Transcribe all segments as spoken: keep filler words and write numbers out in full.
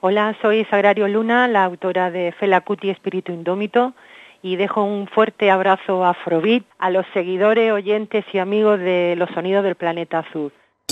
Hola, soy Sagrario Luna, la autora de Fela Kuti, Espíritu Indómito, y dejo un fuerte abrazo a Afrobeat, a los seguidores, oyentes y amigos de Los Sonidos del Planeta Azul.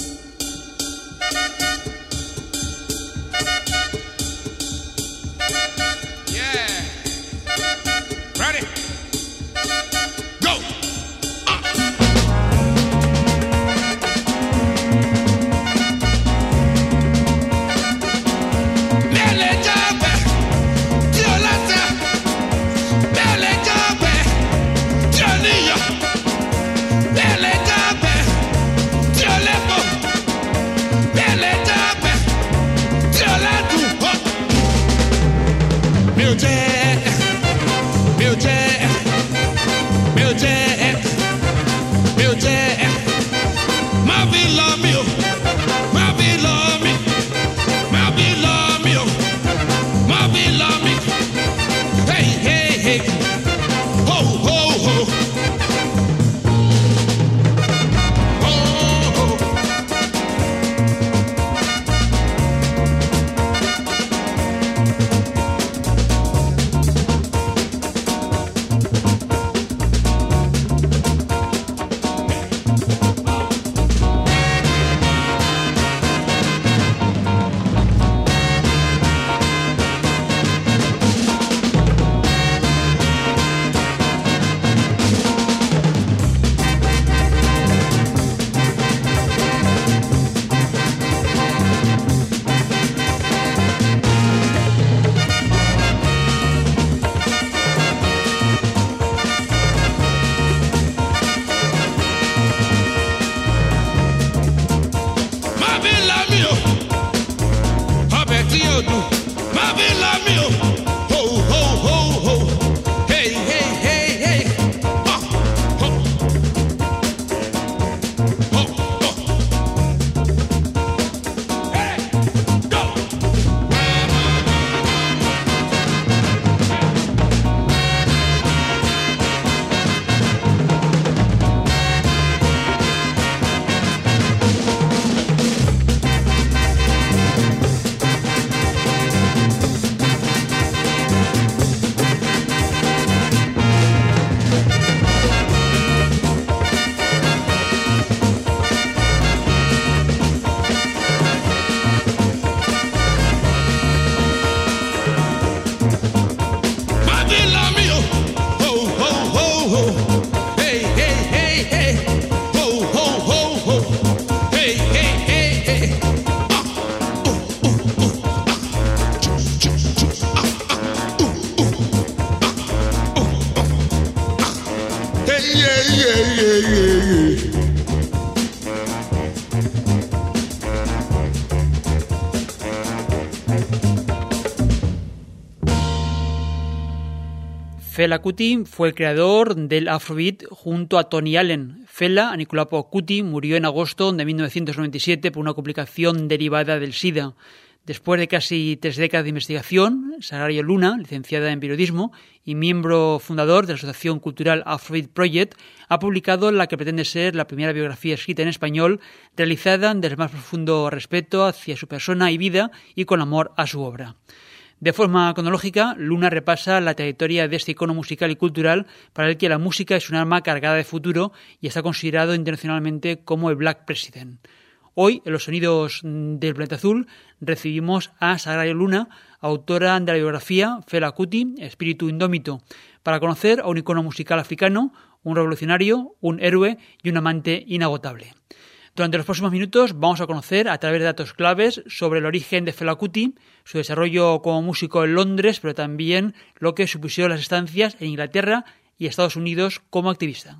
Fela Kuti fue el creador del Afrobeat junto a Tony Allen. Fela Anikulapo Kuti murió en agosto de mil novecientos noventa y siete por una complicación derivada del SIDA. Después de casi tres décadas de investigación, Sagrario Luna, licenciada en periodismo y miembro fundador de la Asociación Cultural Afrobeat Project, ha publicado la que pretende ser la primera biografía escrita en español realizada desde el más profundo respeto hacia su persona y vida y con amor a su obra. De forma cronológica, Luna repasa la trayectoria de este icono musical y cultural para el que la música es un arma cargada de futuro y está considerado internacionalmente como el Black President. Hoy, en los Sonidos del Planeta Azul, recibimos a Sagrario Luna, autora de la biografía Fela Kuti, Espíritu Indómito, para conocer a un icono musical africano, un revolucionario, un héroe y un amante inagotable. Durante los próximos minutos vamos a conocer a través de datos claves sobre el origen de Fela Kuti, su desarrollo como músico en Londres, pero también lo que supusieron las estancias en Inglaterra y Estados Unidos como activista.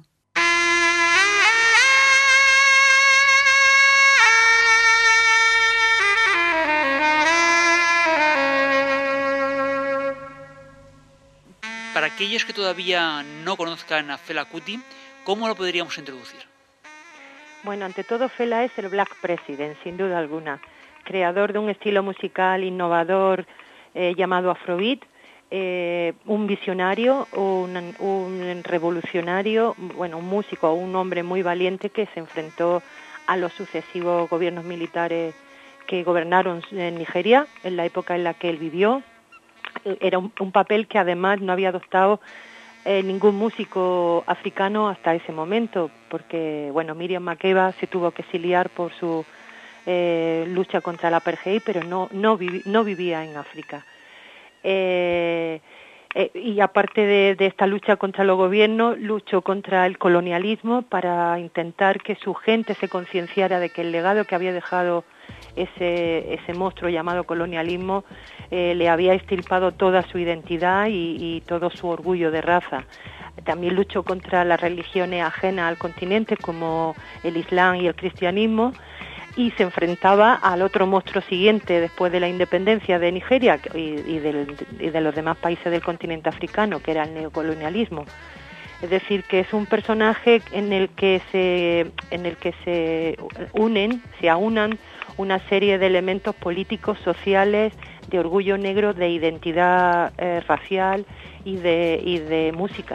Para aquellos que todavía no conozcan a Fela Kuti, ¿cómo lo podríamos introducir? Bueno, ante todo Fela es el Black President, sin duda alguna, creador de un estilo musical innovador eh, llamado Afrobeat, eh, un visionario, un, un revolucionario, bueno, un músico, un hombre muy valiente que se enfrentó a los sucesivos gobiernos militares que gobernaron en Nigeria en la época en la que él vivió. Era un, un papel que además no había adoptado eh, ningún músico africano hasta ese momento, porque bueno, Miriam Makeba se tuvo que exiliar por su eh, lucha contra el apartheid, pero no no, vivi, no vivía en África. Eh, eh, y aparte de, de esta lucha contra los gobiernos, luchó contra el colonialismo para intentar que su gente se concienciara de que el legado que había dejado ese ese monstruo llamado colonialismo eh, le había extirpado toda su identidad y, y todo su orgullo de raza. También luchó contra las religiones ajenas al continente como el Islam y el cristianismo, y se enfrentaba al otro monstruo siguiente después de la independencia de Nigeria y, y, del, y de los demás países del continente africano, que era el neocolonialismo. Es decir, que es un personaje en el que se en el que se unen, se aunan una serie de elementos políticos, sociales, de orgullo negro, de identidad eh, racial y de y de música.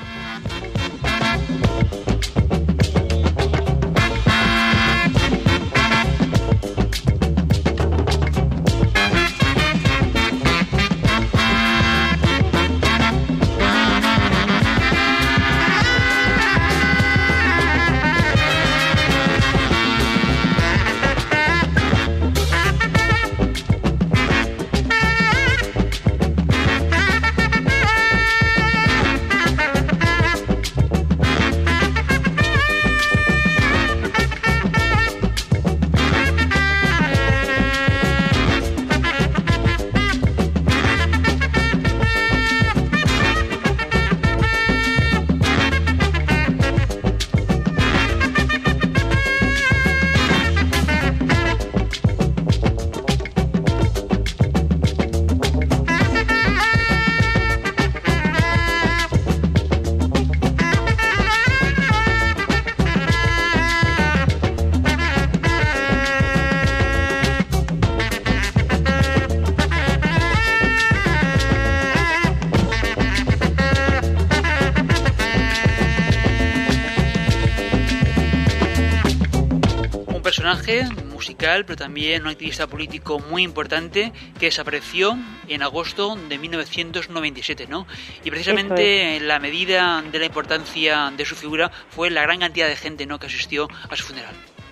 Personaje musical, pero también un activista político muy importante que desapareció en agosto de mil novecientos noventa y siete, ¿no? Y precisamente es. La medida de la importancia de su figura fue la gran cantidad de gente, ¿no?, que asistió a su funeral.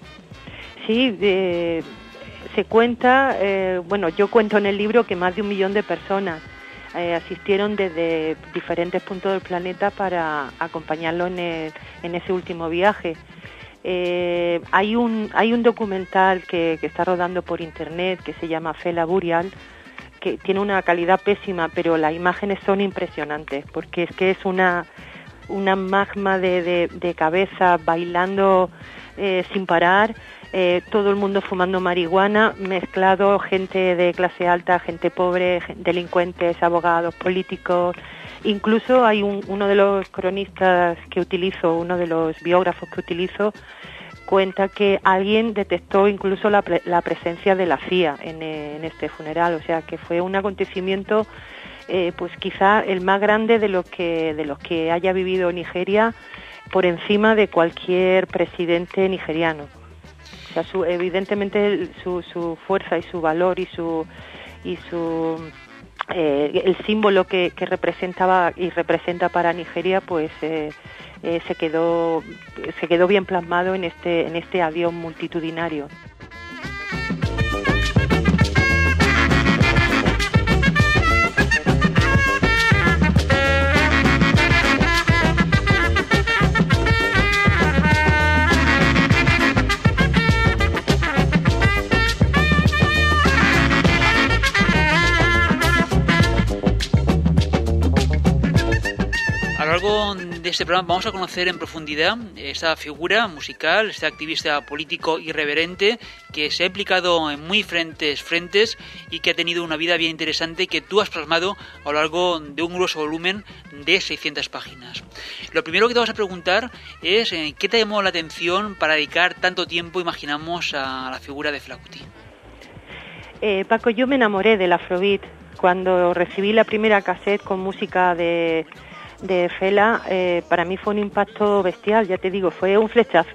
Sí, eh, se cuenta, eh, bueno, yo cuento en el libro que más de un millón de personas eh, asistieron desde diferentes puntos del planeta para acompañarlo en, el, en ese último viaje. Eh, hay un hay un documental que, que está rodando por internet que se llama Fela Burial, que tiene una calidad pésima, pero las imágenes son impresionantes, porque es que es una una magma de, de, de cabezas bailando eh, sin parar, eh, todo el mundo fumando marihuana, mezclado gente de clase alta, gente pobre, delincuentes, abogados, políticos. Incluso hay un, uno de los cronistas que utilizo, uno de los biógrafos que utilizo, cuenta que alguien detectó incluso la, pre, la presencia de la C I A en, en este funeral, o sea que fue un acontecimiento eh, pues quizá el más grande de los que de los que haya vivido Nigeria, por encima de cualquier presidente nigeriano. O sea, su, evidentemente su, su fuerza y su valor y su y su Eh, el símbolo que, que representaba y representa para Nigeria, pues eh, eh, se quedó se quedó bien plasmado en este en este adiós multitudinario. A lo largo de este programa vamos a conocer en profundidad esta figura musical, este activista político irreverente que se ha implicado en muy diferentes frentes y que ha tenido una vida bien interesante que tú has plasmado a lo largo de un grueso volumen de seiscientas páginas. Lo primero que te vas a preguntar es ¿qué te llamó la atención para dedicar tanto tiempo, imaginamos, a la figura de Fela Kuti? Eh, Paco, yo me enamoré del Afrobeat cuando recibí la primera cassette con música de... de Fela. Eh, para mí fue un impacto bestial, ya te digo, fue un flechazo,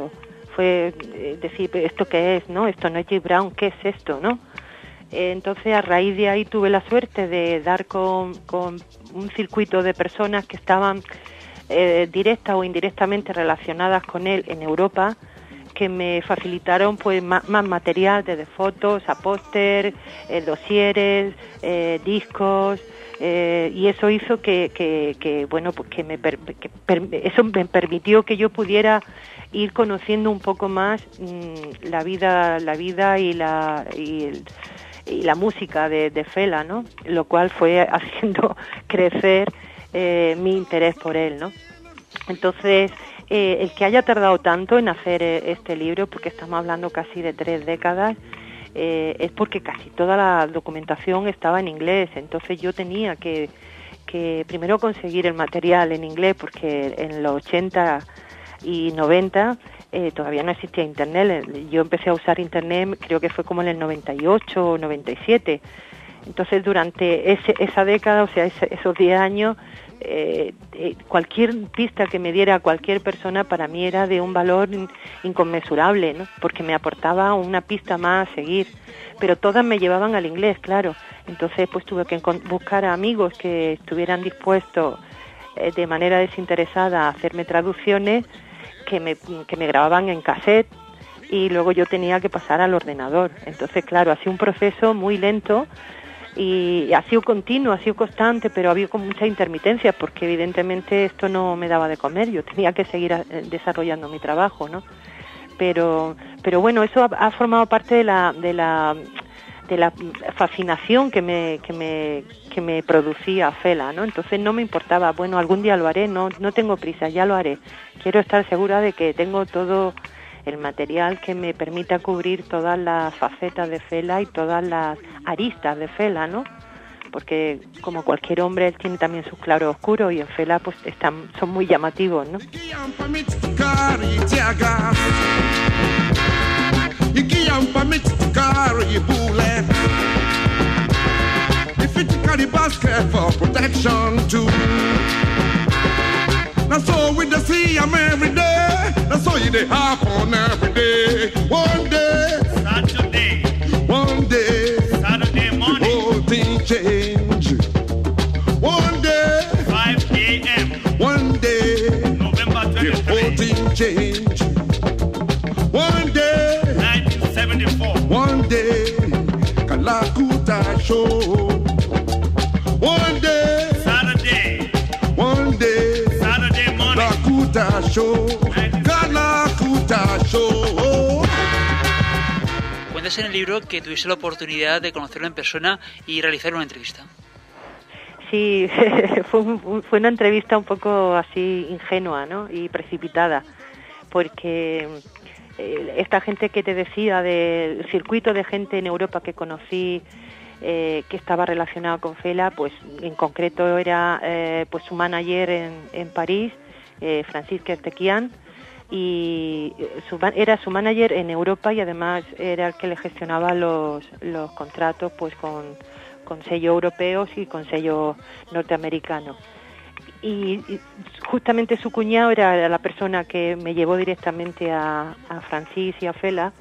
fue eh, decir, ¿esto qué es, no? Esto no es James Brown, ¿qué es esto, no? Eh, entonces, a raíz de ahí tuve la suerte de dar con, con un circuito de personas que estaban eh, directa o indirectamente relacionadas con él en Europa, que me facilitaron pues más, más material, desde fotos a póster, eh, dosieres, eh, discos, eh, y eso hizo que, que, que bueno, pues que me per, que per, eso me permitió que yo pudiera ir conociendo un poco más mmm, la vida, la vida y la y, el, y la música de, de Fela, ¿no? Lo cual fue haciendo crecer eh, mi interés por él, ¿no? Entonces, eh, el que haya tardado tanto en hacer eh, este libro, porque estamos hablando casi de tres décadas, eh, es porque casi toda la documentación estaba en inglés. Entonces yo tenía que, que primero conseguir el material en inglés, porque en los ochenta y noventa eh, todavía no existía internet. Yo empecé a usar internet, creo que fue como en el noventa y ocho o noventa y siete. Entonces durante ese, esa década, o sea, ese, esos diez años, Eh, eh, cualquier pista que me diera cualquier persona para mí era de un valor in, inconmensurable, ¿no? Porque me aportaba una pista más a seguir, pero todas me llevaban al inglés, claro. Entonces pues tuve que buscar a amigos que estuvieran dispuestos eh, de manera desinteresada a hacerme traducciones que me, que me grababan en cassette y luego yo tenía que pasar al ordenador. Entonces claro, ha sido un proceso muy lento y ha sido continuo, ha sido constante, pero ha habido con muchas intermitencias porque evidentemente esto no me daba de comer, yo tenía que seguir desarrollando mi trabajo, ¿no? Pero pero bueno, eso ha, ha formado parte de la de la de la fascinación que me que me que me producía Fela, ¿no? Entonces no me importaba, bueno, algún día lo haré, no no tengo prisa, ya lo haré. Quiero estar segura de que tengo todo el material que me permita cubrir todas las facetas de Fela y todas las aristas de Fela, ¿no? Porque como cualquier hombre, él tiene también sus claros oscuros y en Fela pues están, son muy llamativos, ¿no? That's all with the sea, I'm every day. That's all you they hop on every day. One day, Saturday, one day, Saturday morning, the whole thing change. One day, five a.m. one day, November the whole twenty-third, thing change. One day, nineteen seventy-four, one day, Kalakuta show. One day, Saturday, one day, Saturday morning, Kalakuta show. Kalakuta show. Cuentas en el libro que tuviste la oportunidad de conocerlo en persona y realizar una entrevista. Sí, fue, un, fue una entrevista un poco así ingenua, ¿no? Y precipitada, porque eh, esta gente que te decía del circuito de gente en Europa que conocí, eh, que estaba relacionado con Fela, pues en concreto era eh, pues su manager en, en París, eh, Francisque Artequian, y su, era su manager en Europa y además era el que le gestionaba los, los contratos pues con, con sellos europeos y con sellos norteamericanos. Y, y justamente su cuñado era la persona que me llevó directamente a, a Francis y a Fela.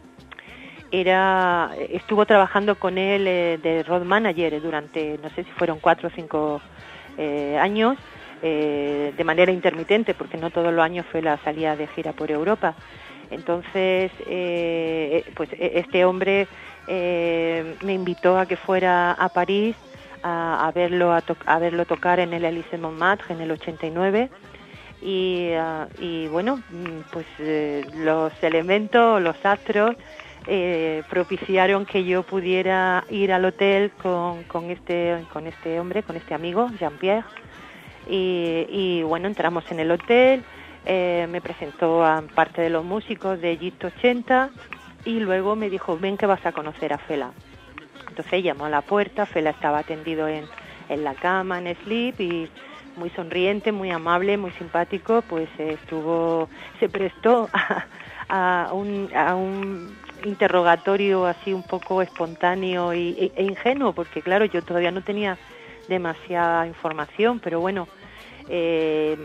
Era, estuvo trabajando con él eh, de road manager durante, no sé si fueron cuatro o cinco eh, años, eh, de manera intermitente, porque no todos los años Fela salía de gira por Europa. Entonces, eh, pues este hombre eh, me invitó a que fuera a París a, a verlo a, to a verlo tocar en el Elysée Montmartre en el ochenta y nueve. Y, uh, y bueno, pues eh, los elementos, los astros eh, propiciaron que yo pudiera ir al hotel con, con este con este hombre, con este amigo, Jean-Pierre. Y, y bueno, entramos en el hotel, eh, me presentó a parte de los músicos de Egipto ochenta y luego me dijo, ven que vas a conocer a Fela. Entonces llamó a la puerta, Fela estaba atendido en, en la cama, en sleep, y muy sonriente, muy amable, muy simpático, pues eh, estuvo, se prestó a, a, un, a un interrogatorio así un poco espontáneo y, e, e ingenuo, porque claro, yo todavía no tenía demasiada información, pero bueno, eh,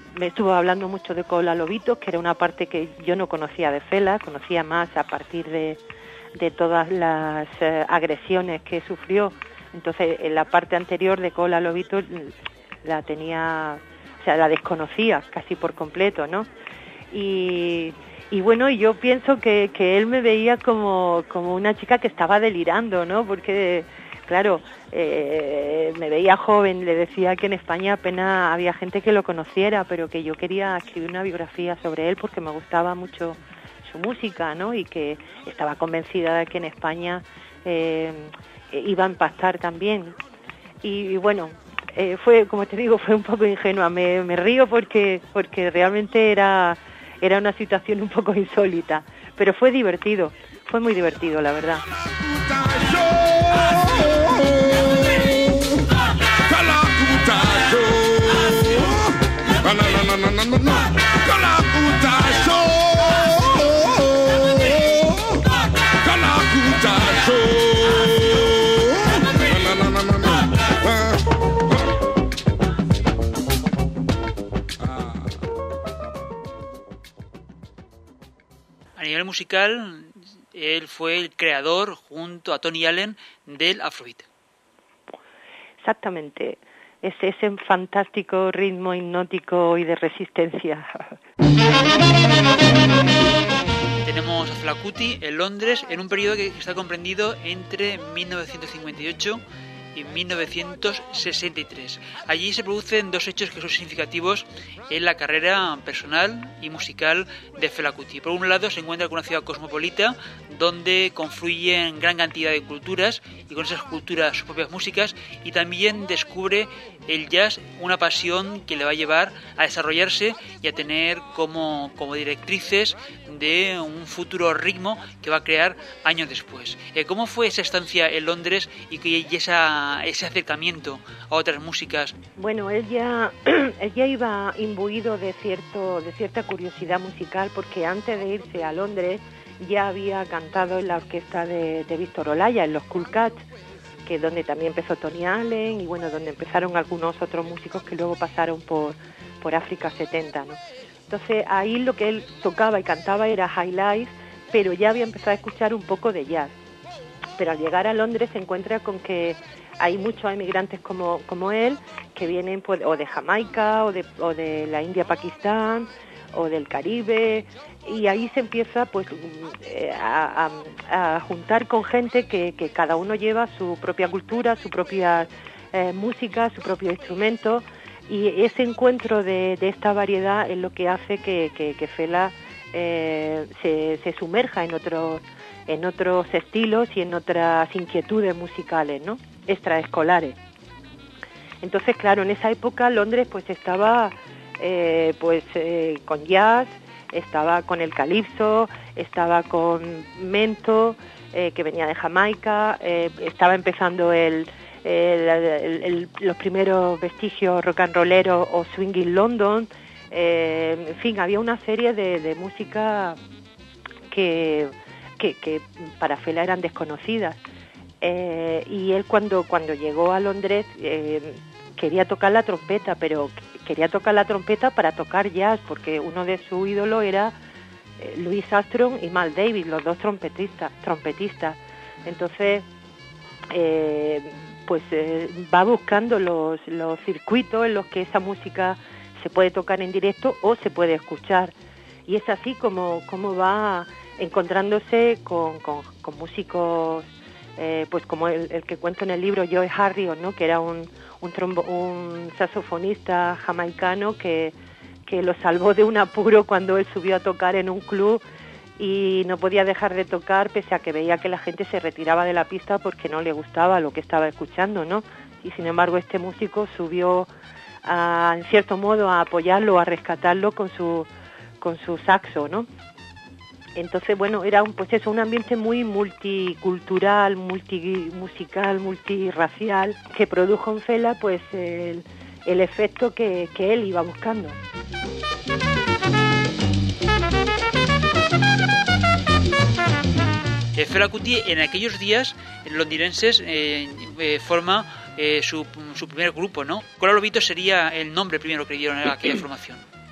me estuvo hablando mucho de Cola Lobitos, que era una parte que yo no conocía de Fela, conocía más a partir de, de todas las eh, agresiones que sufrió. Entonces, en la parte anterior de Cola Lobitos la tenía, o sea, la desconocía casi por completo, ¿no? Y, y bueno, yo pienso que, que él me veía como, como una chica que estaba delirando, ¿no? Porque, claro, eh, me veía joven, le decía que en España apenas había gente que lo conociera, pero que yo quería escribir una biografía sobre él porque me gustaba mucho su música, ¿no? Y que estaba convencida de que en España eh, iba a impactar también. Y, y bueno, eh, fue, como te digo, fue un poco ingenua. Me, me río porque, porque realmente era, era una situación un poco insólita, pero fue divertido, fue muy divertido, la verdad. A nivel musical, él fue el creador, junto a Tony Allen, del Afrobeat. Exactamente, es ese fantástico ritmo hipnótico y de resistencia. Tenemos a Fela Kuti en Londres en un periodo que está comprendido entre mil novecientos cincuenta y ocho y mil novecientos sesenta y tres. Allí se producen dos hechos que son significativos en la carrera personal y musical de Fela Kuti. Por un lado, se encuentra con una ciudad cosmopolita donde confluyen gran cantidad de culturas y con esas culturas sus propias músicas, y también descubre el jazz, una pasión que le va a llevar a desarrollarse y a tener como, como directrices de un futuro ritmo que va a crear años después. Eh, ¿Cómo fue esa estancia en Londres y, y esa, ese acercamiento a otras músicas? Bueno, él ya, él ya iba imbuido de, cierto, de cierta curiosidad musical, porque antes de irse a Londres ya había cantado en la orquesta de, de Víctor Olaya, en los Cool Cats, que es donde también empezó Tony Allen, y bueno, donde empezaron algunos otros músicos que luego pasaron por, por África setenta, ¿no? Entonces ahí lo que él tocaba y cantaba era High Life, pero ya había empezado a escuchar un poco de jazz. Pero al llegar a Londres se encuentra con que hay muchos emigrantes como, como él, que vienen pues, o de Jamaica, o de, o de la India, Pakistán, o del Caribe, y ahí se empieza pues a, a, a juntar con gente que, que cada uno lleva su propia cultura, su propia eh, música, su propio instrumento, y ese encuentro de, de esta variedad es lo que hace que, que, que Fela eh, se, se sumerja en otros en otros estilos y en otras inquietudes musicales, ¿no? Extraescolares. Entonces, claro, en esa época Londres pues estaba eh, pues eh, con jazz, estaba con el calipso, estaba con mento, eh, que venía de Jamaica, eh, estaba empezando el, el, el, el, los primeros vestigios rock and rolleros o swinging London, eh, en fin, había una serie de, de música que, que, que para Fela eran desconocidas. Eh, y él cuando, cuando llegó a Londres eh, quería tocar la trompeta, pero quería tocar la trompeta para tocar jazz, porque uno de sus ídolos era eh, Louis Armstrong y Miles Davis, los dos trompetistas. trompetistas. Entonces, eh, pues eh, va buscando los, los circuitos en los que esa música se puede tocar en directo o se puede escuchar. Y es así como, como va encontrándose con, con, con músicos, eh, pues como el, el que cuento en el libro, Joe Harrion, ¿no? Que era un un, trombo, un saxofonista jamaicano que, que lo salvó de un apuro cuando él subió a tocar en un club y no podía dejar de tocar pese a que veía que la gente se retiraba de la pista porque no le gustaba lo que estaba escuchando, ¿no? Y sin embargo este músico subió a, en cierto modo a apoyarlo, a rescatarlo con su, con su saxo, ¿no? Entonces, bueno, era un, pues eso, un ambiente muy multicultural, multimusical, multirracial, que produjo en Fela pues el, el efecto que, que él iba buscando. Eh, Fela Kuti en aquellos días londinenses eh, eh, forma eh, su, su primer grupo, ¿no? Cola Lobitos sería el nombre primero que le dieron a aquella formación.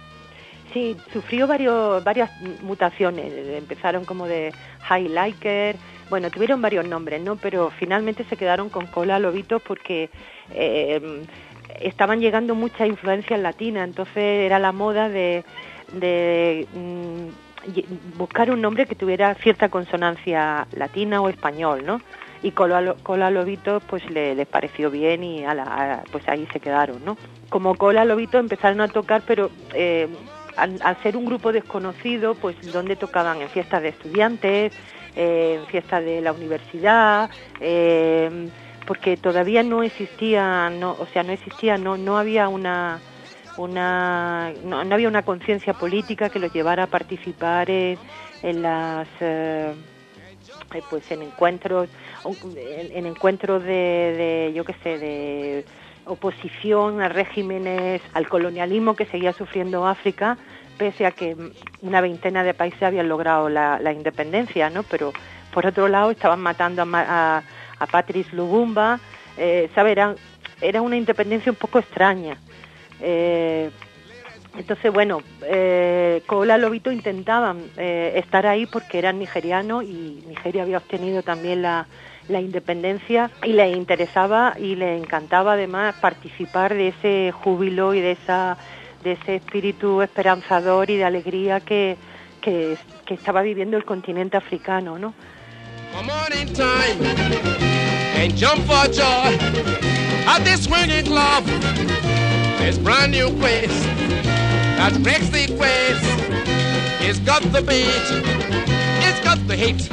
Sí, sufrió varios, varias mutaciones. Empezaron como de High Liker, bueno, tuvieron varios nombres, ¿no? Pero finalmente se quedaron con Cola Lobitos porque eh, estaban llegando muchas influencias latinas, entonces era la moda de, de mm, buscar un nombre que tuviera cierta consonancia latina o español, ¿no? Y Cola, Cola Lobitos pues le, les pareció bien y a la, a, pues ahí se quedaron, ¿no? Como Cola Lobitos empezaron a tocar, pero eh, al, al ser un grupo desconocido, pues donde tocaban en fiestas de estudiantes, eh, en fiestas de la universidad, eh, porque todavía no existía, no, o sea, no existía, no, no había una, una, no, no había una conciencia política que los llevara a participar en, en las, eh, pues en encuentros, en, en encuentros de, de, yo qué sé, de oposición a regímenes, al colonialismo que seguía sufriendo África, pese a que una veintena de países habían logrado la, la independencia, ¿no? Pero por otro lado estaban matando a, a, a Patrice Lumumba, eh, ¿sabe? Era, era una independencia un poco extraña. Eh, entonces, bueno, eh, Cola Lobito intentaban eh, estar ahí porque eran nigerianos y Nigeria había obtenido también la, la independencia y les interesaba y les encantaba además participar de ese júbilo y de esa de ese espíritu esperanzador y de alegría que, que, que estaba viviendo el continente africano, ¿no? Morning time and jump for joy at this swinging club. This brand new place that breaks the waves. It's got the beat, it's got the heat.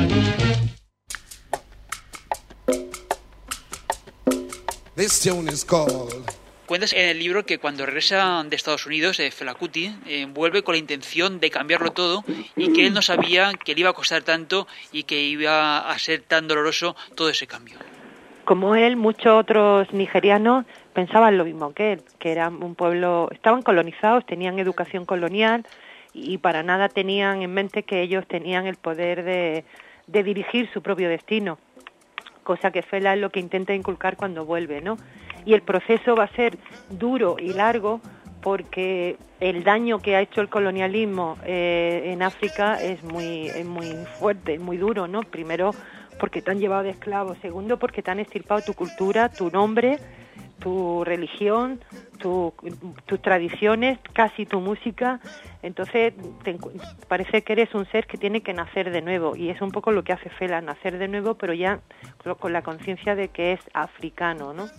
This tune is called. Cuentas en el libro que cuando regresa de Estados Unidos, eh, Fela Kuti, eh, vuelve con la intención de cambiarlo todo y que él no sabía que le iba a costar tanto y que iba a ser tan doloroso todo ese cambio. Como él, muchos otros nigerianos pensaban lo mismo que él, que era un pueblo, estaban colonizados, tenían educación colonial y para nada tenían en mente que ellos tenían el poder de, de dirigir su propio destino, cosa que Fela es lo que intenta inculcar cuando vuelve, ¿no? Y el proceso va a ser duro y largo porque el daño que ha hecho el colonialismo eh, en África es muy, es muy fuerte, muy duro, ¿no? Primero porque te han llevado de esclavo, segundo porque te han extirpado tu cultura, tu nombre, tu religión, tu, tus tradiciones, casi tu música. Entonces te, parece que eres un ser que tiene que nacer de nuevo y es un poco lo que hace Fela, nacer de nuevo, pero ya con la conciencia de que es africano, ¿no?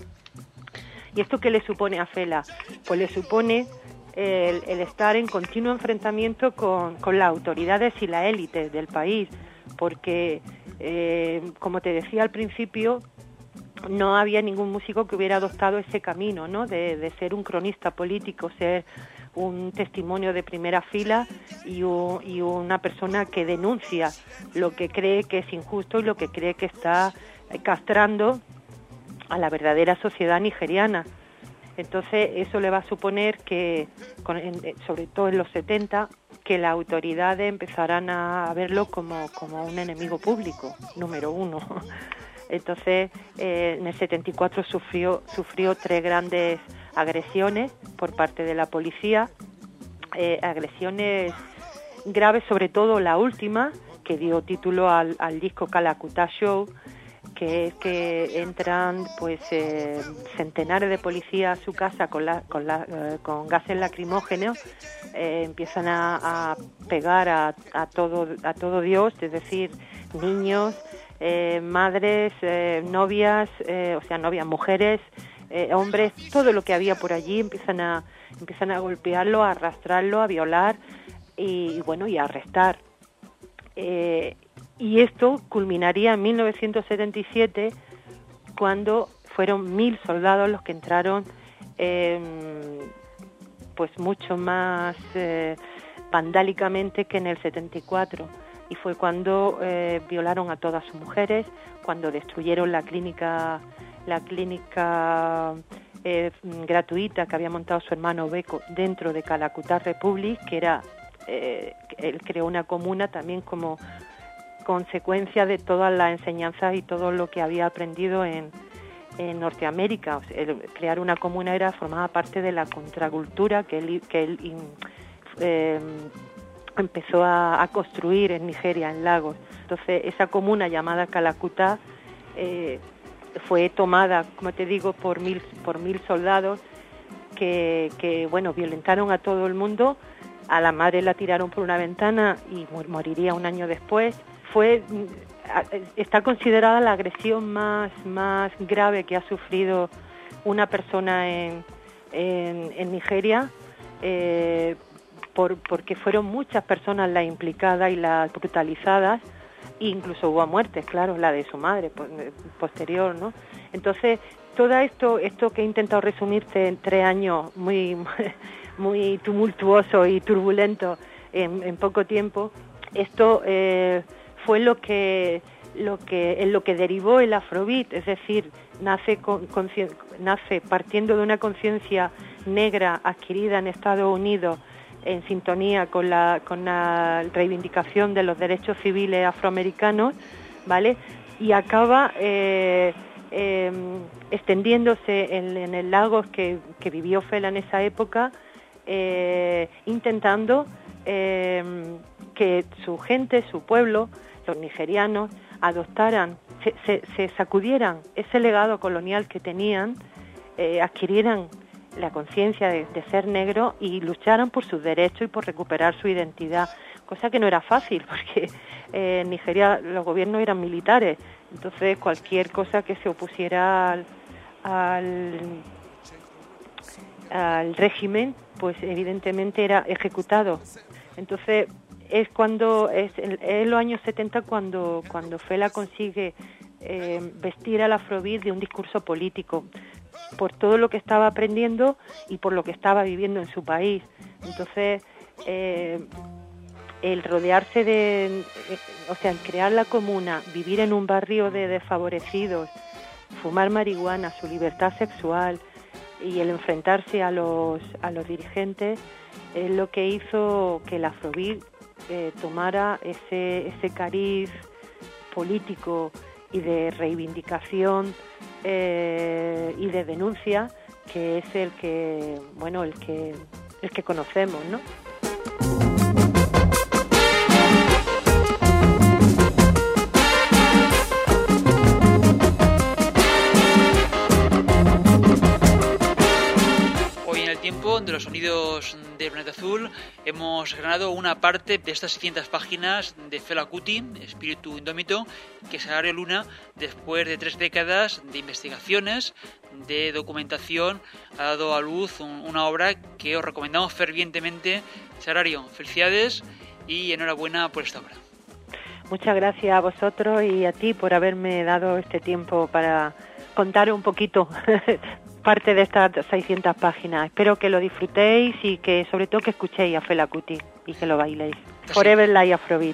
¿Y esto qué le supone a Fela? Pues le supone el, el estar en continuo enfrentamiento con, con las autoridades y la élite del país, porque, eh, como te decía al principio, no había ningún músico que hubiera adoptado ese camino, ¿no? De, de ser un cronista político, ser un testimonio de primera fila y, un, y una persona que denuncia lo que cree que es injusto y lo que cree que está castrando a la verdadera sociedad nigeriana. Entonces eso le va a suponer que, sobre todo en los setenta, que las autoridades empezarán a verlo como, como un enemigo público, número uno. Entonces eh, en el setenta y cuatro sufrió, sufrió tres grandes agresiones por parte de la policía, eh, agresiones graves, sobre todo la última, que dio título al, al disco Kalakuta Show, que es que entran pues eh, centenares de policías a su casa con, la, con, la, eh, con gases lacrimógenos, eh, empiezan a, a pegar a, a, todo, a todo Dios, es decir, niños, eh, madres, eh, novias, eh, o sea, novias, mujeres, eh, hombres, todo lo que había por allí, empiezan a, empiezan a golpearlo, a arrastrarlo, a violar y, y bueno, y a arrestar. Eh, Y esto culminaría en mil novecientos setenta y siete, cuando fueron mil soldados los que entraron, eh, pues mucho más eh, vandálicamente que en el setenta y cuatro. Y fue cuando eh, violaron a todas sus mujeres, cuando destruyeron la clínica, la clínica eh, gratuita que había montado su hermano Beko dentro de Kalakuta Republic, que era, eh, él creó una comuna también como consecuencia de todas las enseñanzas y todo lo que había aprendido en, en Norteamérica. O sea, el crear una comuna era formaba parte de la contracultura que él, que él in, eh, empezó a, a construir en Nigeria, en Lagos. Entonces esa comuna llamada Calacuta eh, fue tomada, como te digo, por mil, por mil soldados que, que, bueno, violentaron a todo el mundo. A la madre la tiraron por una ventana y moriría un año después. Fue, está considerada la agresión más, más grave que ha sufrido una persona en, en, en Nigeria, eh, por, porque fueron muchas personas las implicadas y las brutalizadas, e incluso hubo muertes, claro, la de su madre posterior, ¿no? Entonces, todo esto, esto que he intentado resumirte en tres años muy, muy tumultuoso y turbulento en, en poco tiempo, esto eh, fue lo que, lo que, en lo que derivó el Afrobeat, es decir, nace, con, con, nace partiendo de una conciencia negra adquirida en Estados Unidos, en sintonía con la, con la reivindicación de los derechos civiles afroamericanos, ¿vale? Y acaba eh, eh, extendiéndose en, en el Lagos que, que vivió Fela en esa época, eh, intentando eh, que su gente, su pueblo, los nigerianos, adoptaran, se, se, se sacudieran ese legado colonial que tenían, eh, adquirieran la conciencia de, de ser negro y lucharan por sus derechos y por recuperar su identidad, cosa que no era fácil porque eh, en Nigeria los gobiernos eran militares, entonces cualquier cosa que se opusiera al, al, al régimen, pues evidentemente era ejecutado. Entonces es cuando es en, en los años setenta cuando cuando Fela consigue eh, vestir al Afrobeat de un discurso político, por todo lo que estaba aprendiendo y por lo que estaba viviendo en su país. Entonces, eh, el rodearse de, eh, o sea, el crear la comuna, vivir en un barrio de desfavorecidos, fumar marihuana, su libertad sexual y el enfrentarse a los, a los dirigentes, es lo que hizo que el Afrobeat eh, tomara ese, ese cariz político y de reivindicación eh, y de denuncia, que es el que, bueno, el que, el que conocemos, ¿no? Tiempo de los sonidos de Planeta Azul hemos ganado una parte de estas seiscientas páginas de Fela Kuti, Espíritu Indómito, que Sagrario Luna, después de tres décadas de investigaciones, de documentación, ha dado a luz un, una obra que os recomendamos fervientemente. Sagrario, felicidades y enhorabuena por esta obra. Muchas gracias a vosotros y a ti por haberme dado este tiempo para contar un poquito parte de estas seiscientas páginas. Espero que lo disfrutéis y que sobre todo que escuchéis a Fela Kuti y que lo bailéis. Así. Forever Like Afrobeat.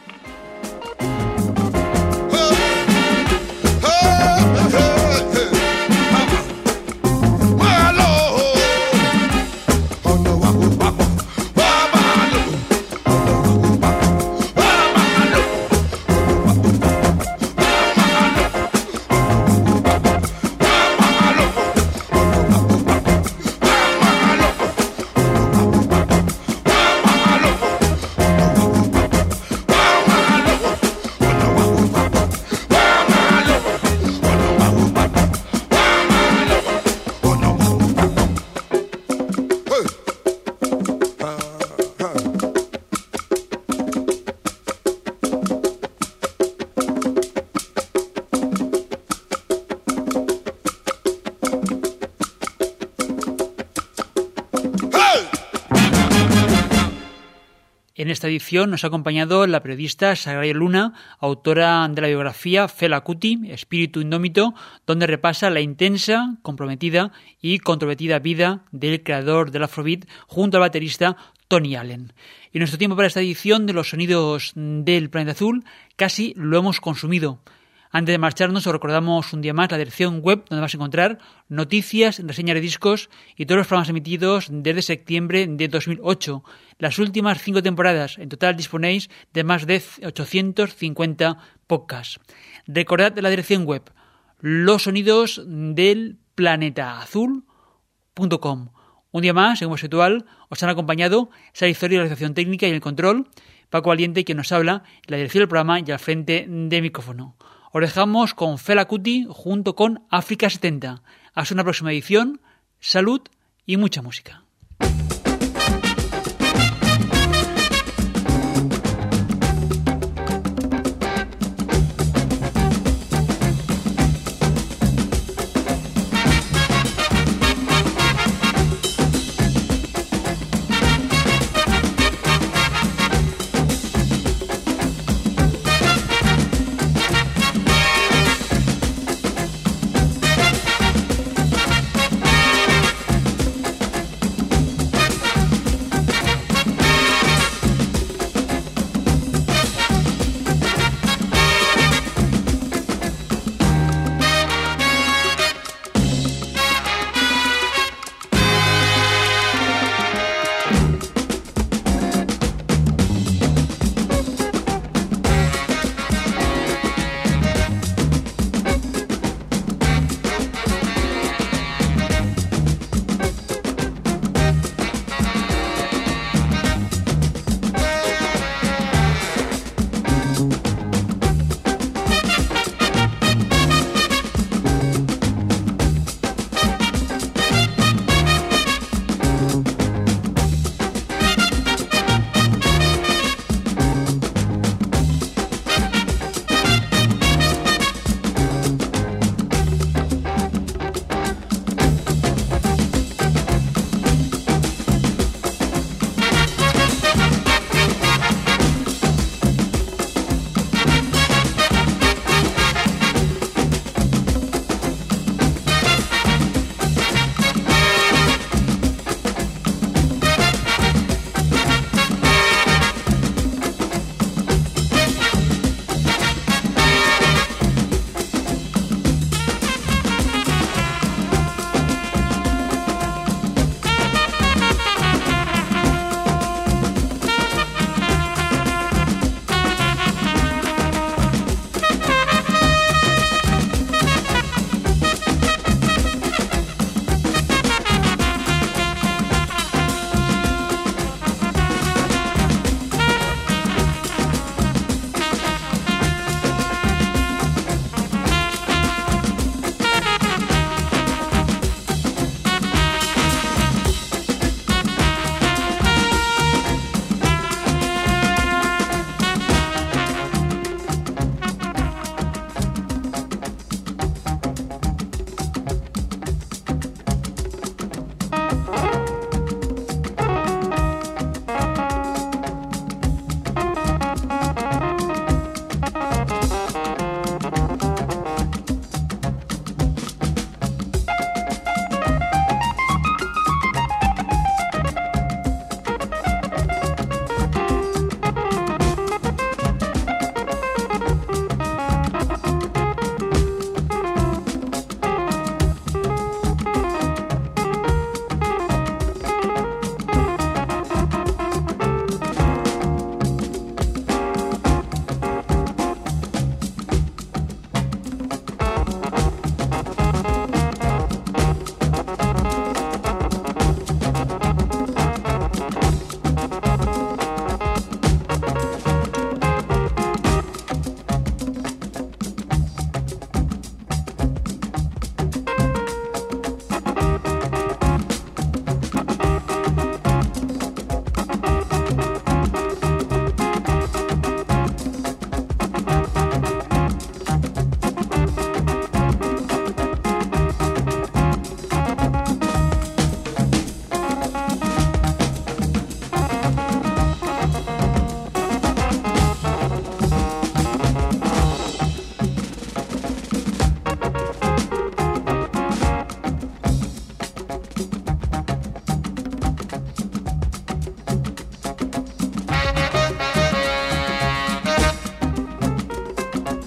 En esta edición nos ha acompañado la periodista Sagrario Luna, autora de la biografía Fela Kuti, Espíritu Indómito, donde repasa la intensa, comprometida y controvertida vida del creador del Afrobeat junto al baterista Tony Allen. Y nuestro tiempo para esta edición de los sonidos del Planeta Azul casi lo hemos consumido. Antes de marcharnos, os recordamos un día más la dirección web donde vas a encontrar noticias, reseñas de discos y todos los programas emitidos desde septiembre de dos mil ocho. Las últimas cinco temporadas. En total disponéis de más de ochocientos cincuenta podcasts. Recordad la dirección web los sonidos del planeta azul punto com. Un día más, en Hueso Habitual, os han acompañado Sara Izori, la realización técnica y el control, Paco Valiente, quien nos habla, en la dirección del programa y al frente del micrófono. Os dejamos con Fela Kuti junto con África setenta. Hasta una próxima edición, salud y mucha música.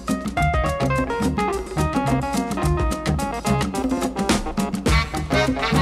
Bye.